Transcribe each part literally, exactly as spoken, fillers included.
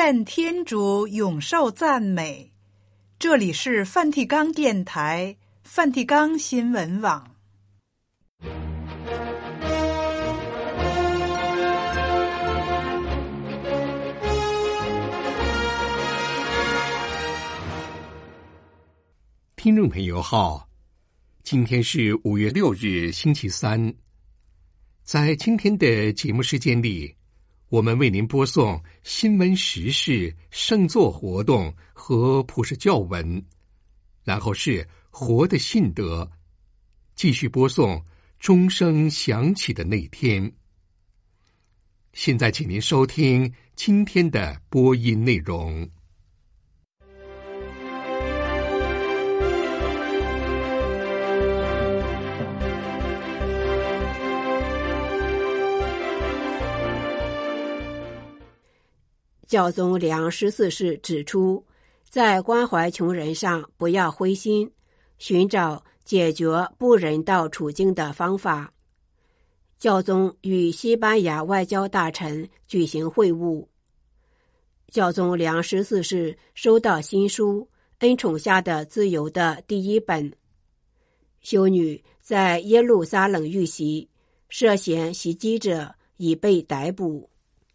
愿天主永受赞美。这里是梵蒂冈电台、梵蒂冈新闻网。 听众朋友好，今天是五月六日，星期三。在今天的节目时间里，我们为您播送新闻时事、圣座活动和普世教文，然后是活的信德，继续播送钟声响起的那天。现在请您收听今天的播音内容。 教宗良十四世指出，在关怀穷人上不要灰心，寻找解决不人道处境的方法。教宗与西班牙外交大臣举行会晤。教宗良十四世收到新书《恩宠下的自由》的第一本。修女在耶路撒冷遇袭，涉嫌袭击者已被逮捕。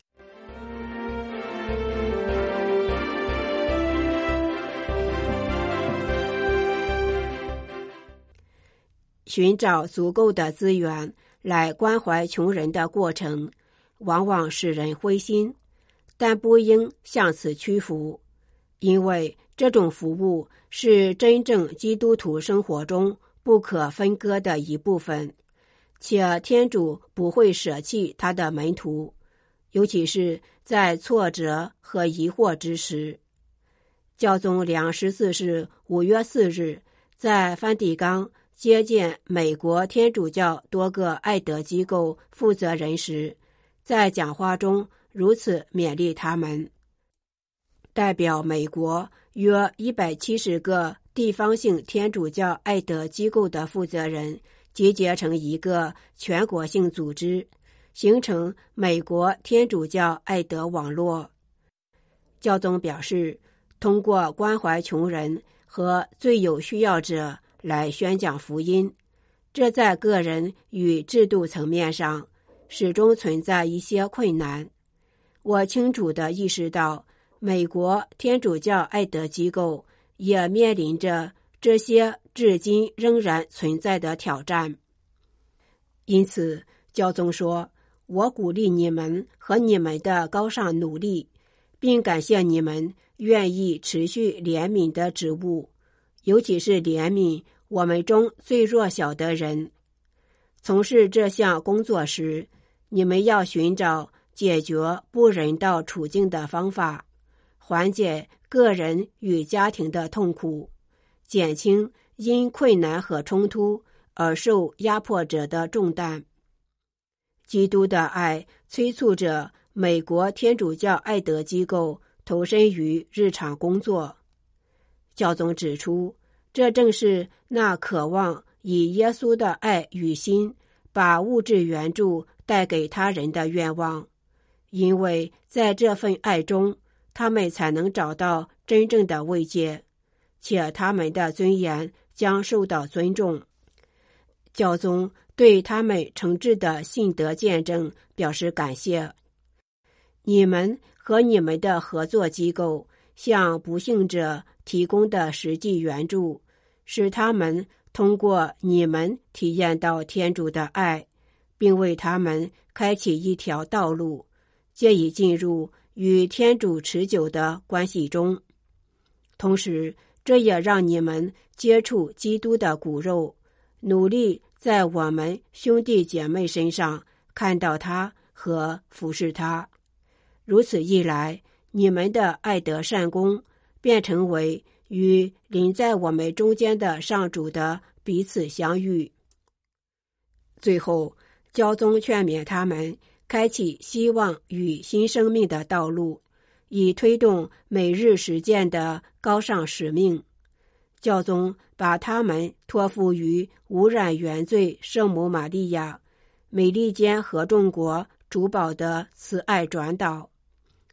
寻找足够的资源来关怀穷人的过程，往往使人灰心，但不应向此屈服，因为这种服务是真正基督徒生活中不可分割的一部分，且天主不会舍弃他的门徒，尤其是在挫折和疑惑之时。教宗良十四世五月四日在梵蒂冈接见美国天主教多个爱德机构负责人时，在讲话中如此勉励他们。代表美国约一百七十个地方性天主教爱德机构的负责人集结成一个全国性组织，形成美国天主教爱德网络。教宗表示，通过关怀穷人和最有需要者来宣讲福音，这在个人与制度层面上始终存在一些困难。我清楚地意识到，美国天主教爱德机构也面临着这些至今仍然存在的挑战。因此，教宗说，我鼓励你们和你们的高尚努力，并感谢你们愿意持续怜悯的职务，尤其是怜悯我们中最弱小的人。从事这项工作时，你们要寻找解决不人道处境的方法，缓解个人与家庭的痛苦，减轻因困难和冲突而受压迫者的重担。基督的爱催促着美国天主教爱德机构投身于日常工作。教宗指出，这正是那渴望以耶稣的爱与心把物质援助带给他人的愿望，因为在这份爱中，他们才能找到真正的慰藉，且他们的尊严将受到尊重。教宗对他们诚挚的信德见证表示感谢。你们和你们的合作机构向不幸者提供的实际援助，使他们通过你们体验到天主的爱，并为他们开启一条道路，借以进入与天主持久的关系中。同时，这也让你们接触基督的骨肉，努力在我们兄弟姐妹身上看到他和服侍他。如此一来，你们的爱德善功便成为与临在我们中间的上主的彼此相遇。最后，教宗劝勉他们开启希望与新生命的道路，以推动每日实践的高尚使命。教宗把他们托付于无染原罪圣母玛利亚、美利坚合众国主保的慈爱转导，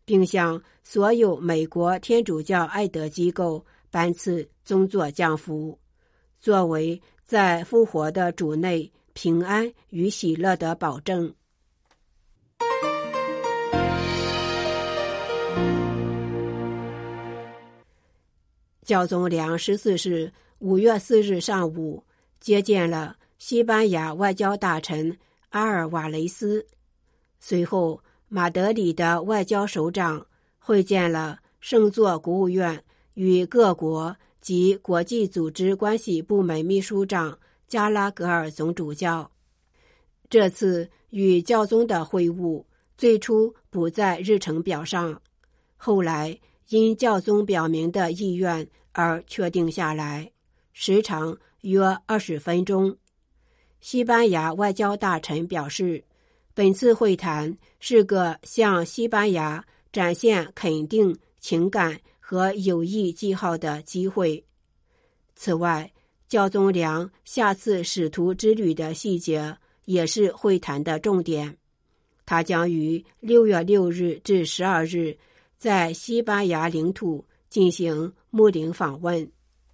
并向所有美国天主教爱德机构颁赐宗座降服，作为在复活的主内平安与喜乐的保证。教宗良十四世五月四日上午接见了西班牙外交大臣阿尔瓦雷斯，随后马德里的外交首长会见了圣座国务院与各国及国际组织关系部门秘书长加拉格尔总主教。这次与教宗的会晤最初不在日程表上，后来因教宗表明的意愿而确定下来，时长约二十分钟。西班牙外交大臣表示，本次会谈是个向西班牙展现肯定情感和友谊记号的机会。此外，教宗良下次使徒之旅的细节也是会谈的重点。他将于六月六日至十二日在西班牙领土进行牧灵访问。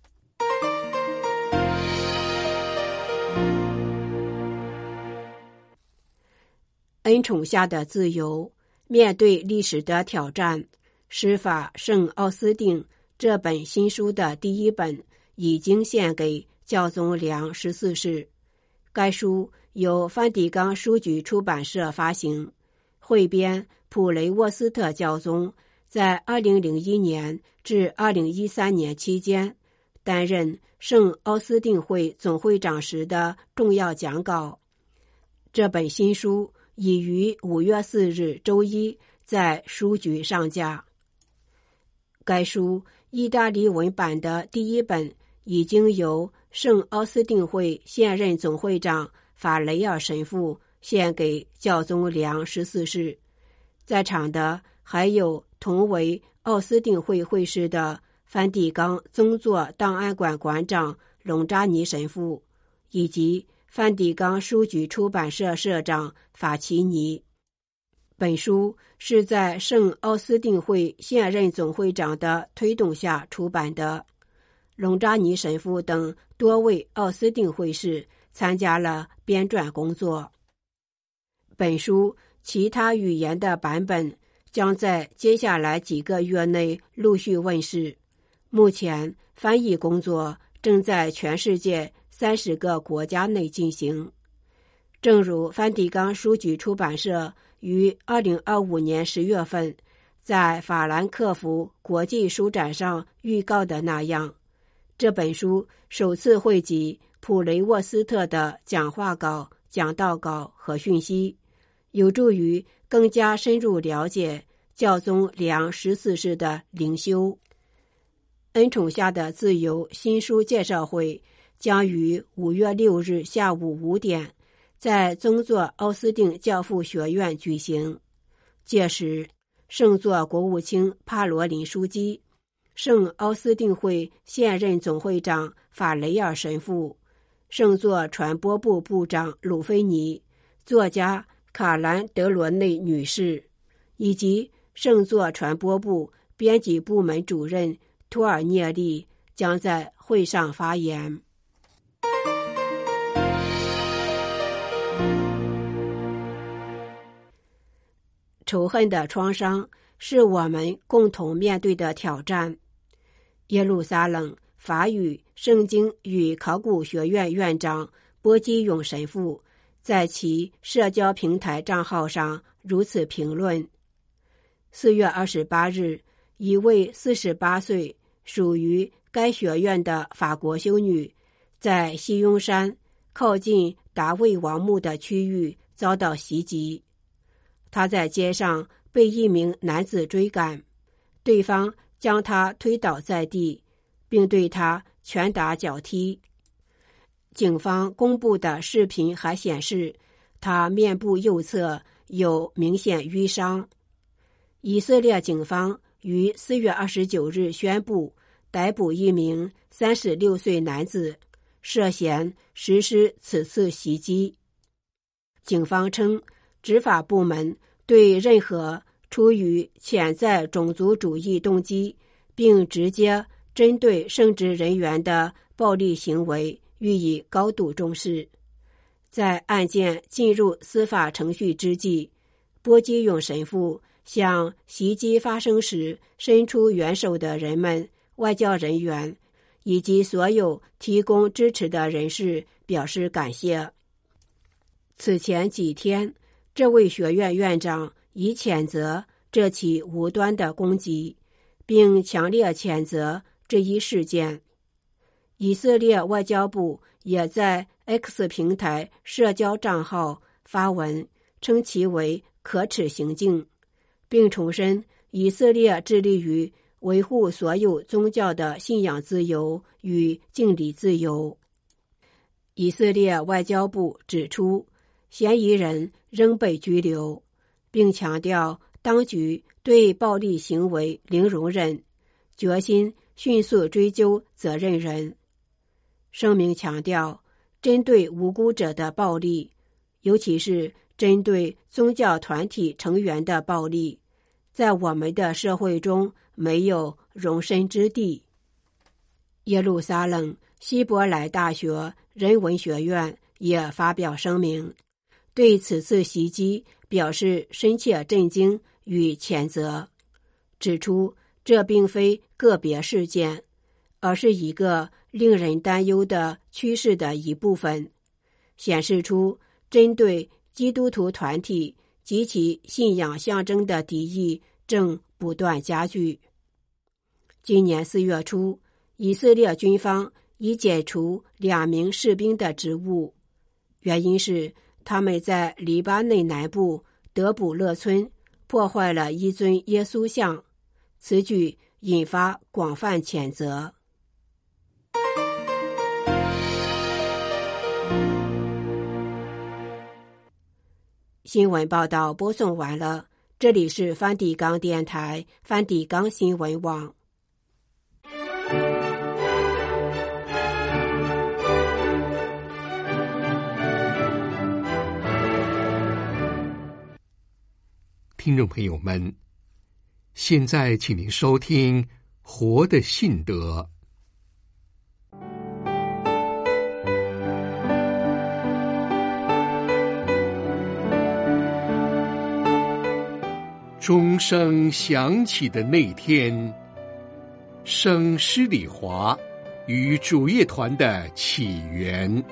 恩宠下的自由，面对历史的挑战，施法圣奥斯定这本新书的第一本已经献给教宗良十四世。该书由梵蒂冈书局出版社发行，汇编普雷沃斯特教宗在二零零一年至二零一三年期间担任圣奥斯定会总会长时的重要讲稿。这本新书已于五月四日周一在书局上架。该书意大利文版的第一本已经由圣奥斯定会现任总会长法雷尔神父献给教宗良十四世。在场的还有同为奥斯定会会士的梵蒂冈宗座档案馆馆长隆扎尼神父，以及梵蒂冈书局出版社社长法奇尼。本书是在圣奥斯定会现任总会长的推动下出版的。隆扎尼神父等多位奥斯定会士参加了编撰工作。本书其他语言的版本将在接下来几个月内陆续问世。目前翻译工作正在全世界三十个国家内进行。正如梵蒂冈书局出版社于二零二五年十月份在法兰克福国际书展上预告的那样，这本书首次汇集普雷沃斯特的讲话稿、讲道稿和讯息，有助于更加深入了解教宗良十四世的灵修。恩宠下的自由新书介绍会将于五月六日下午五点在宗座奥斯定教父学院举行。届时，圣座国务卿帕罗林枢机、圣奥斯定会现任总会长法雷尔神父、圣座传播部部长鲁菲尼、作家卡兰德罗内女士，以及圣座传播部编辑部门主任托尔涅利将在会上发言。仇恨的创伤是我们共同面对的挑战。耶路撒冷法语圣经与考古学院院长波基勇神父在其社交平台账号上如此评论：四月二十八日，一位四十八岁属于该学院的法国修女在西雍山靠近达卫王墓的区域遭到袭击。她在街上被一名男子追赶，对方将她推倒在地，并对她拳打脚踢。警方公布的视频还显示，她面部右侧有明显淤伤。以色列警方于四月二十九日宣布逮捕一名三十六岁男子，涉嫌实施此次袭击。警方称，执法部门对任何出于潜在种族主义动机，并直接针对圣职人员的暴力行为予以高度重视。在案件进入司法程序之际，波基勇神父向袭击发生时伸出援手的人们、外交人员以及所有提供支持的人士表示感谢。此前几天，这位学院院长已谴责这起无端的攻击，并强烈谴责这一事件。以色列外交部也在 X 平台社交账号发文，称其为可耻行径，并重申以色列致力于维护所有宗教的信仰自由与敬礼自由。以色列外交部指出，嫌疑人仍被拘留，并强调当局对暴力行为零容忍，决心迅速追究责任人。声明强调，针对无辜者的暴力，尤其是针对宗教团体成员的暴力，在我们的社会中没有容身之地。耶路撒冷希伯来大学人文学院也发表声明，对此次袭击表示深切震惊与谴责，指出这并非个别事件，而是一个令人担忧的趋势的一部分，显示出针对基督徒团体及其信仰象征的敌意正不断加剧。今年四月初，以色列军方已解除两名士兵的职务，原因是他们在黎巴嫩南部德卜勒村破坏了一尊耶稣像，此举引发广泛谴责。新闻报道播送完了，这里是梵蒂冈电台梵蒂冈新闻网。 听众朋友们，现在请您收听《活的信德》。钟声响起的那天，圣施礼华与主业团的起源。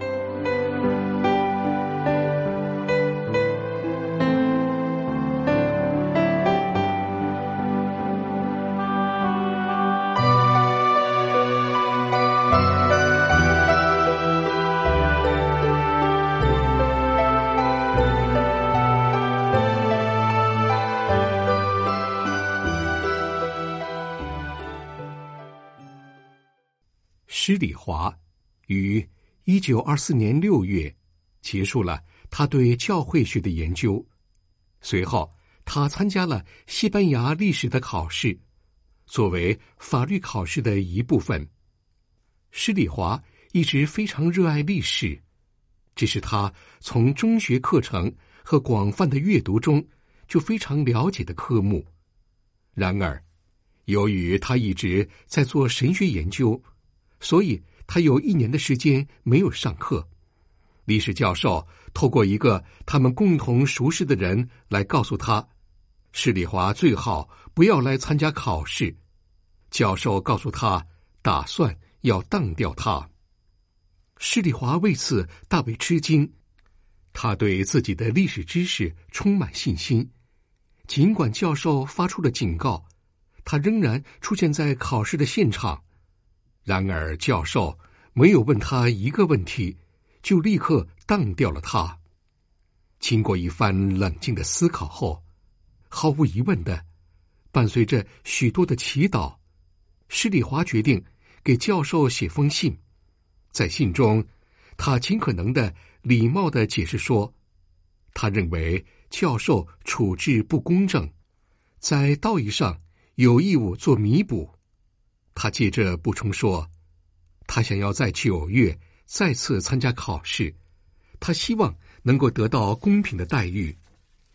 施礼华于一九二四年六月结束了他对教会学的研究，随后他参加了西班牙历史的考试，作为法律考试的一部分。施礼华一直非常热爱历史，这是他从中学课程和广泛的阅读中就非常了解的科目。然而，由于他一直在做神学研究，所以他有一年的时间没有上课。历史教授透过一个他们共同熟识的人来告诉他，施礼华最好不要来参加考试。教授告诉他，打算要当掉他。施礼华为此大为吃惊，他对自己的历史知识充满信心，尽管教授发出了警告，他仍然出现在考试的现场。然而教授没有问他一个问题，就立刻当掉了他。经过一番冷静的思考后，毫无疑问的，伴随着许多的祈祷，施礼华决定给教授写封信。在信中，他尽可能的礼貌的解释说，他认为教授处置不公正，在道义上有义务做弥补。他接着补充说，他想要在九月再次参加考试，他希望能够得到公平的待遇，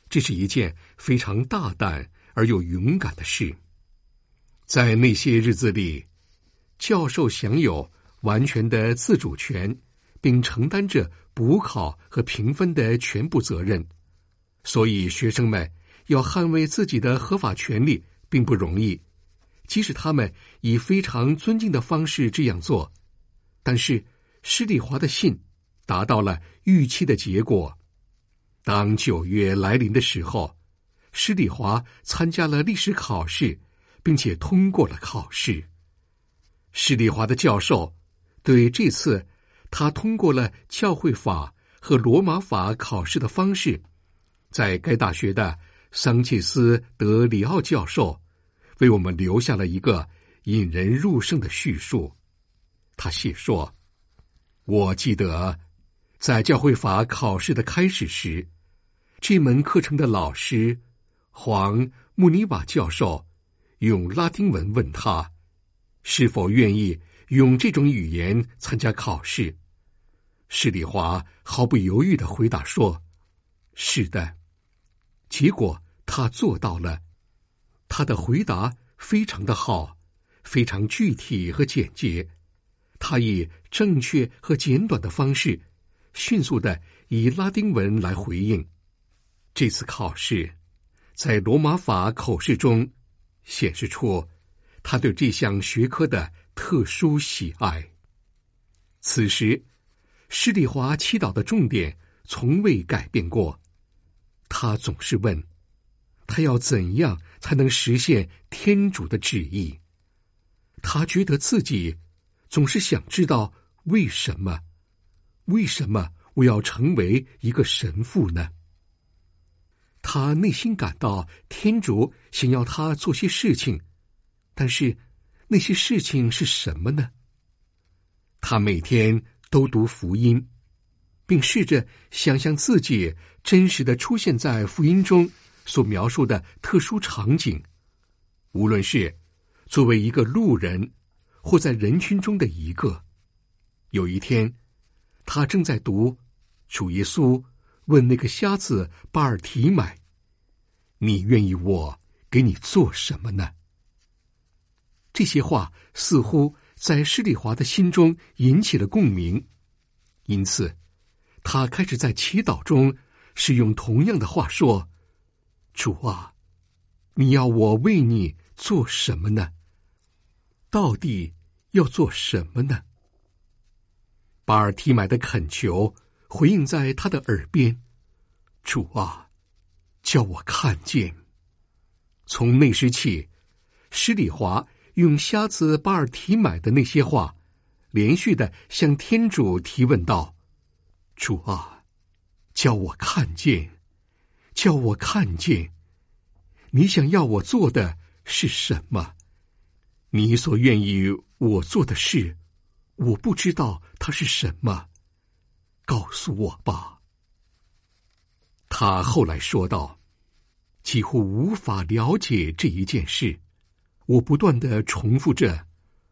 这是一件非常大胆而又勇敢的事。在那些日子里，教授享有完全的自主权，并承担着补考和评分的全部责任，所以学生们要捍卫自己的合法权利并不容易，即使他们以非常尊敬的方式这样做。但是施丽华的信达到了预期的结果。当九月来临的时候，施丽华参加了历史考试，并且通过了考试。施丽华的教授对这次他通过了教会法和罗马法考试的方式，在该大学的桑切斯·德里奥教授为我们留下了一个引人入胜的叙述。他写说，我记得在教会法考试的开始时，这门课程的老师黄穆尼瓦教授用拉丁文问他是否愿意用这种语言参加考试。施丽华毫不犹豫地回答说，是的。结果他做到了。他的回答非常的好，非常具体和简洁。他以正确和简短的方式，迅速地以拉丁文来回应。这次考试在罗马法口试中显示出他对这项学科的特殊喜爱。此时施丽华祈祷的重点从未改变过，他总是问，他要怎样才能实现天主的旨意？他觉得自己总是想知道为什么，为什么我要成为一个神父呢？他内心感到天主想要他做些事情，但是那些事情是什么呢？他每天都读福音，并试着想象自己真实的出现在福音中所描述的特殊场景，无论是作为一个路人，或在人群中的一个。有一天，他正在读主耶稣问那个瞎子巴尔提买，你愿意我给你做什么呢？这些话似乎在施丽华的心中引起了共鸣，因此他开始在祈祷中使用同样的话说，主啊，你要我为你做什么呢？到底要做什么呢？巴尔提买的恳求回应在他的耳边，主啊，叫我看见。从那时起，施丽华用瞎子巴尔提买的那些话，连续的向天主提问道，主啊，叫我看见，叫我看见，你想要我做的是什么？你所愿意我做的事，我不知道它是什么，告诉我吧。他后来说道，几乎无法了解这一件事，我不断地重复着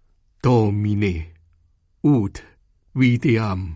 Domine ut videam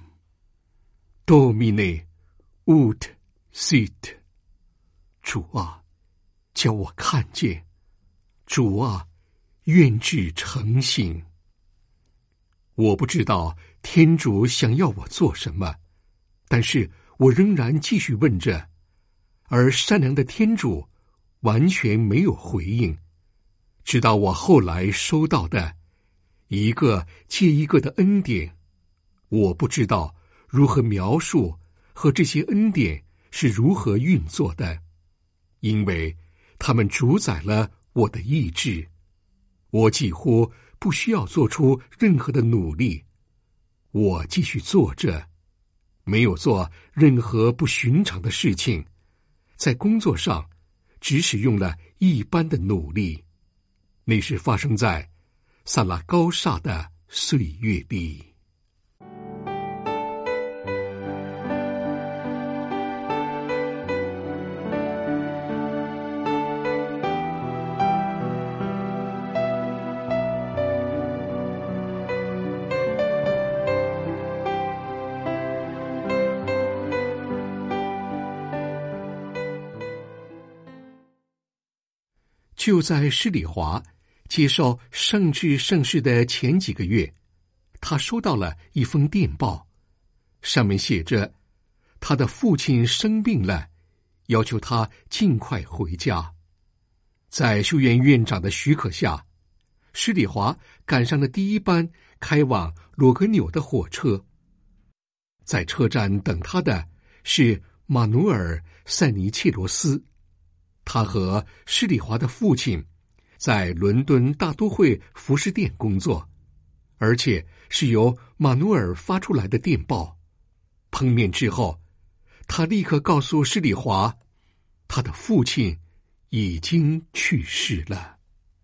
Domine ut sit， 主啊，叫我看见，主啊，愿志成行。我不知道天主想要我做什么，但是我仍然继续问着，而善良的天主完全没有回应，直到我后来收到的一个接一个的恩典，我不知道如何描述和这些恩典是如何运作的，因为他们主宰了我的意志，我几乎不需要做出任何的努力，我继续做着，没有做任何不寻常的事情，在工作上只使用了一般的努力，那是发生在萨拉高萨的岁月里。 就在施礼华接受圣治圣事的前几个月，他收到了一封电报，上面写着他的父亲生病了，要求他尽快回家。在修院院长的许可下，施礼华赶上了第一班开往罗格纽的火车。在车站等他的是马努尔·塞尼切罗斯，他和施礼华的父亲在伦敦大都会服饰店工作，而且是由马努尔发出来的电报。碰面之后，他立刻告诉施礼华，他的父亲已经去世了。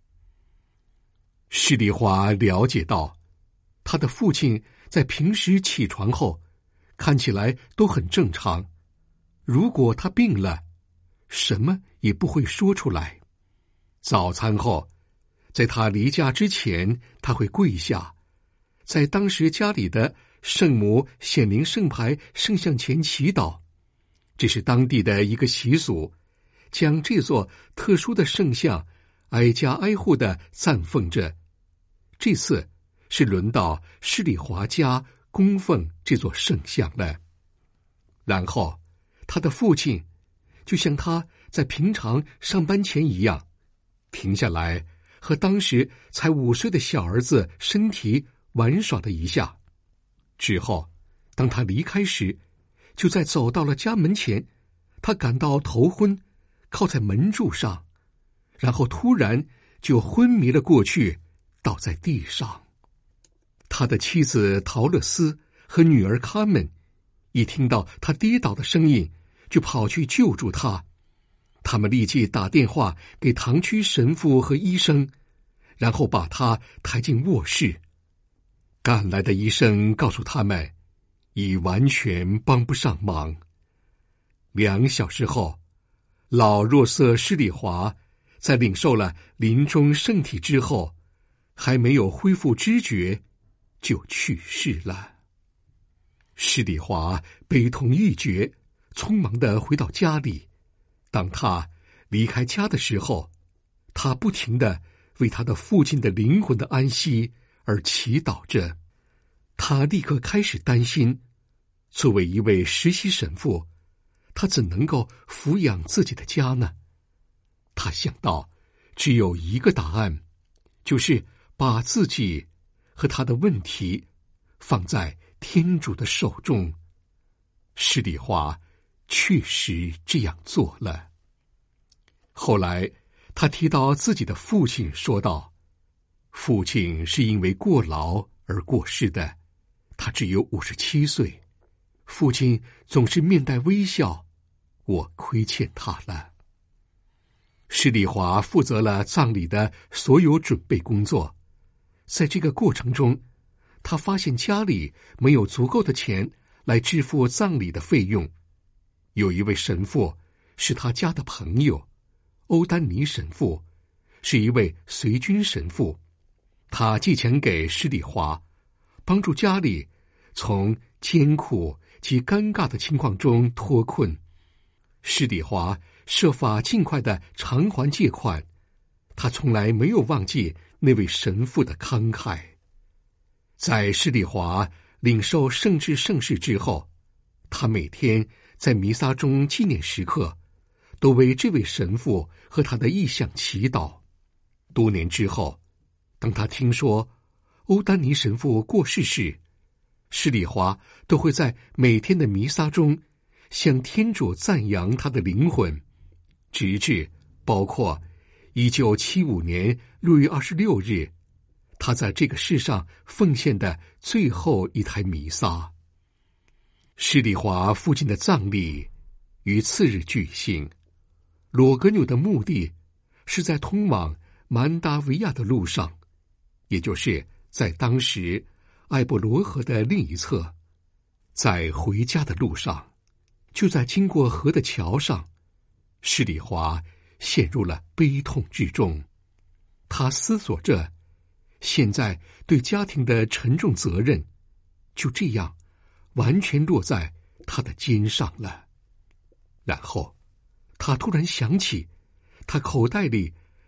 施礼华了解到，他的父亲在平时起床后看起来都很正常，如果他病了，什么也不会说出来。早餐后，在他离家之前，他会跪下，在当时家里的圣母显灵圣牌圣像前祈祷。这是当地的一个习俗，将这座特殊的圣像挨家挨户地赞奉着。这次是轮到施礼华家供奉这座圣像了。然后他的父亲就像他在平常上班前一样，停下来和当时才五岁的小儿子身体玩耍了一下。之后当他离开时，就在走到了家门前，他感到头昏，靠在门柱上，然后突然就昏迷了过去，倒在地上。他的妻子陶乐斯和女儿卡门一听到他跌倒的声音，就跑去救助他。他们立即打电话给堂区神父和医生，然后把他抬进卧室。赶来的医生告诉他们，已完全帮不上忙。两小时后，老若瑟施礼华在领受了临终圣体之后，还没有恢复知觉，就去世了。施礼华悲痛欲绝，匆忙地回到家里。当他离开家的时候，他不停地为他的父亲的灵魂的安息而祈祷着。他立刻开始担心，作为一位实习神父，他怎能够抚养自己的家呢？他想到只有一个答案，就是把自己和他的问题放在天主的手中。施礼华确实这样做了。后来他提到自己的父亲，说道，父亲是因为过劳而过世的，他只有五十七岁，父亲总是面带微笑，我亏欠他了。施礼华负责了葬礼的所有准备工作，在这个过程中，他发现家里没有足够的钱来支付葬礼的费用。有一位神父是他家的朋友，欧丹尼神父，是一位随军神父，他寄钱给施礼华，帮助家里从艰苦及尴尬的情况中脱困。施礼华设法尽快的偿还借款，他从来没有忘记那位神父的慷慨。在施礼华领受圣治圣事之后，他每天在弥撒中纪念时刻都为这位神父和他的意向祈祷。多年之后，当他听说欧丹尼神父过世时，施礼华都会在每天的弥撒中向天主赞扬他的灵魂，直至包括一九七五年六月二十六日，他在这个世上奉献的最后一台弥撒。施礼华父亲的葬礼于次日举行。罗格纽的墓地是在通往曼达维亚的路上，也就是在当时埃博罗河的另一侧。在回家的路上，就在经过河的桥上，施礼华陷入了悲痛之中。他思索着，现在对家庭的沉重责任就这样完全落在他的肩上了。然后他突然想起他口袋里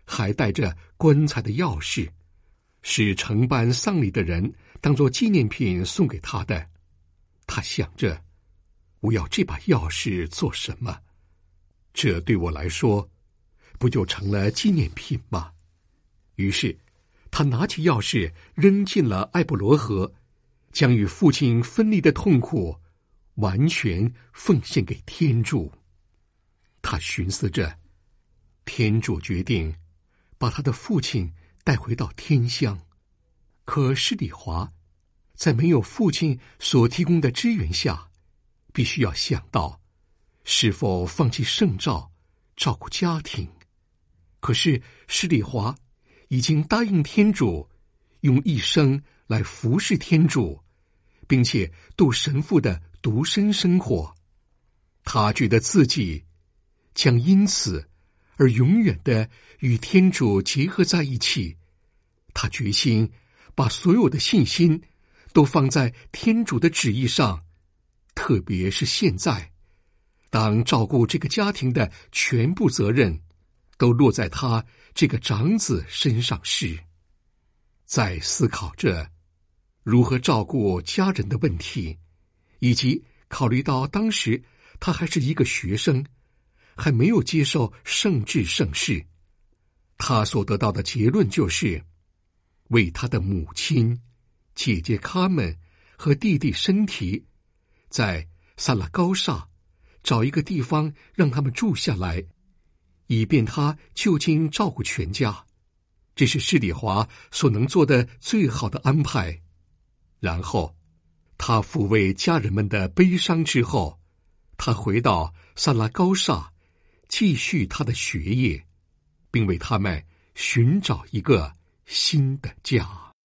还带着棺材的钥匙，是承办丧礼的人当作纪念品送给他的。他想着，我要这把钥匙做什么？这对我来说，不就成了纪念品吗？于是，他拿起钥匙扔进了艾伯罗河，将与父亲分离的痛苦完全奉献给天主。他寻思着，天主决定把他的父亲带回到天乡，可施礼华在没有父亲所提供的支援下，必须要想到是否放弃圣召照顾家庭。可是施礼华已经答应天主用一生来服侍天主，并且度神父的独身生活。他觉得自己将因此而永远的与天主结合在一起。他决心把所有的信心都放在天主的旨意上，特别是现在，当照顾这个家庭的全部责任都落在他这个长子身上时，在思考着如何照顾家人的问题，以及考虑到当时他还是一个学生，还没有接受圣治圣事，他所得到的结论就是为他的母亲、姐姐卡门和弟弟身体，在萨拉高萨找一个地方让他们住下来，以便他就近照顾全家。这是施礼华所能做的最好的安排。然后他抚慰家人们的悲伤之后，他回到萨拉高萨继续他的学业，并为他们寻找一个新的家。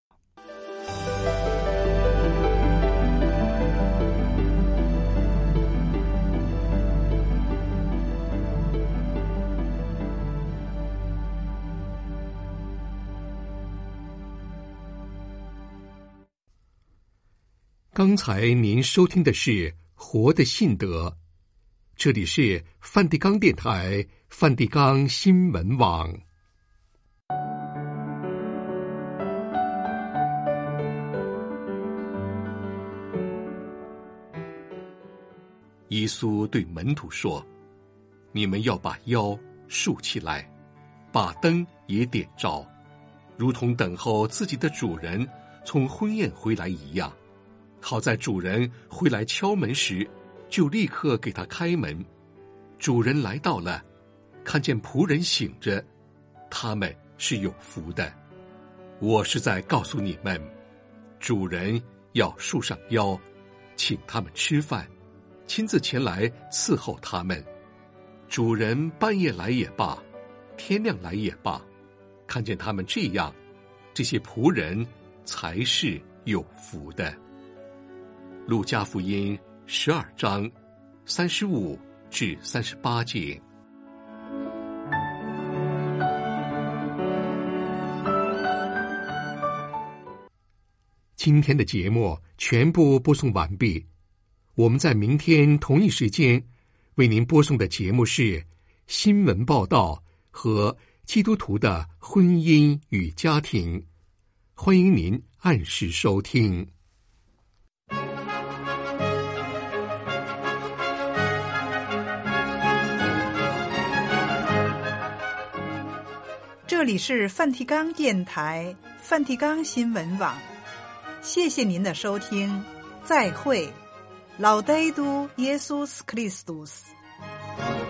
刚才您收听的是《活的信德》，这里是梵蒂冈电台梵蒂冈新闻网。耶稣对门徒说：“你们要把腰竖起来，把灯也点着，如同等候自己的主人从婚宴回来一样。好在主人回来敲门时，就立刻给他开门。主人来到了，看见仆人醒着，他们是有福的。我是在告诉你们，主人要束上腰，请他们吃饭，亲自前来伺候他们。主人半夜来也罢，天亮来也罢，看见他们这样，这些仆人才是有福的。”路加福音十二章三十五至三十八节。今天的节目全部播送完毕。我们在明天同一时间为您播送的节目是新闻报道和基督徒的婚姻与家庭，欢迎您按时收听。 这里是梵蒂冈电台梵蒂冈新闻网，谢谢您的收听，再会。Laudetur Jesus Christus。